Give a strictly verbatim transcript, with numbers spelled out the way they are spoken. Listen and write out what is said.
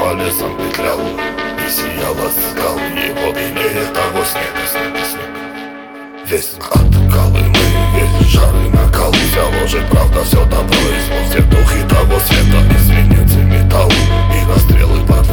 по лесам петлял, и сияла скал его белее того снега, снега, снега. Весь от Колымы, весь жары накал, вся ложь, правда, все добро, и все духи того света, из свинец и металл, и на стрелы под